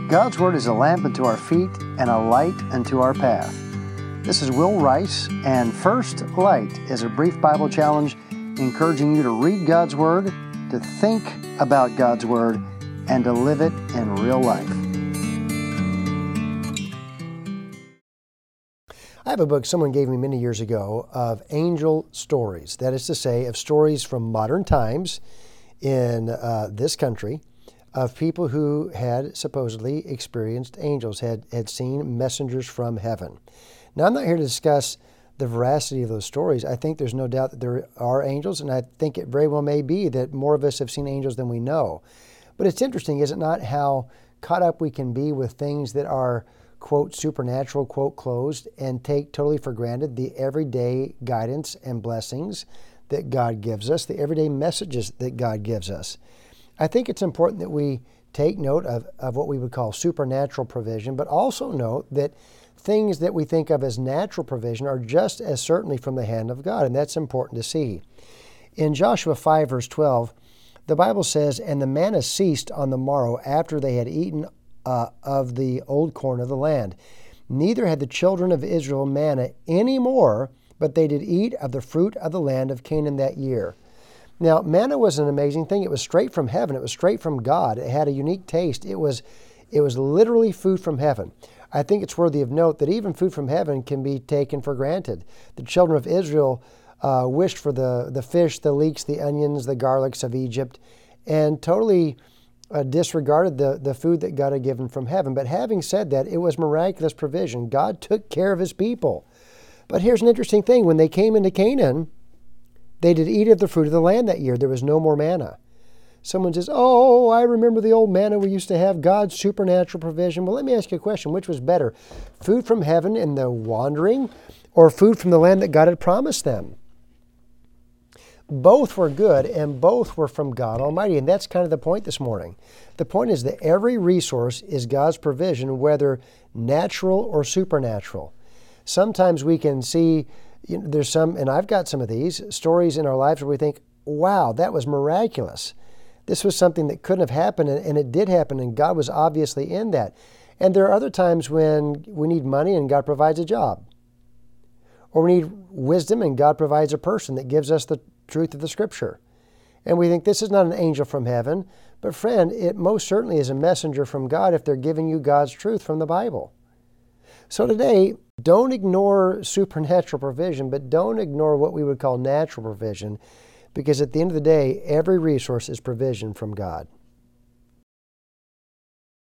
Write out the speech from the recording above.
God's Word is a lamp unto our feet and a light unto our path. This is Will Rice, and First Light is a brief Bible challenge encouraging you to read God's Word, to think about God's Word, and to live it in real life. I have a book someone gave me many years ago of angel stories. That is to say, of stories from modern times in this country of people who had supposedly experienced angels, had seen messengers from heaven. Now, I'm not here to discuss the veracity of those stories. I think there's no doubt that there are angels, and I think it very well may be that more of us have seen angels than we know. But it's interesting, is it not, how caught up we can be with things that are, quote, supernatural, quote, closed, and take totally for granted the everyday guidance and blessings that God gives us, the everyday messages that God gives us. I think it's important that we take note of what we would call supernatural provision, but also note that things that we think of as natural provision are just as certainly from the hand of God, and that's important to see. In Joshua 5, verse 12, the Bible says, "And the manna ceased on the morrow after they had eaten of the old corn of the land. Neither had the children of Israel manna any more, but they did eat of the fruit of the land of Canaan that year." Now, manna was an amazing thing. It was straight from heaven. It was straight from God. It had a unique taste. It was literally food from heaven. I think it's worthy of note that even food from heaven can be taken for granted. The children of Israel wished for the fish, the leeks, the onions, the garlics of Egypt, and totally disregarded the food that God had given from heaven. But having said that, it was miraculous provision. God took care of his people. But here's an interesting thing. When they came into Canaan, they did eat of the fruit of the land that year. There was no more manna. Someone says, "Oh, I remember the old manna we used to have, God's supernatural provision." Well, let me ask you a question. Which was better, food from heaven in the wandering, or food from the land that God had promised them? Both were good, and both were from God Almighty, and that's kind of the point this morning. The point is that every resource is God's provision, whether natural or supernatural. Sometimes we can see, there's some, and I've got some of these stories in our lives where we think, wow, that was miraculous. This was something that couldn't have happened, and it did happen, and God was obviously in that. And there are other times when we need money and God provides a job. Or we need wisdom and God provides a person that gives us the truth of the Scripture. And we think this is not an angel from heaven, but friend, it most certainly is a messenger from God if they're giving you God's truth from the Bible. So today, don't ignore supernatural provision, but don't ignore what we would call natural provision, because at the end of the day, every resource is provision from God.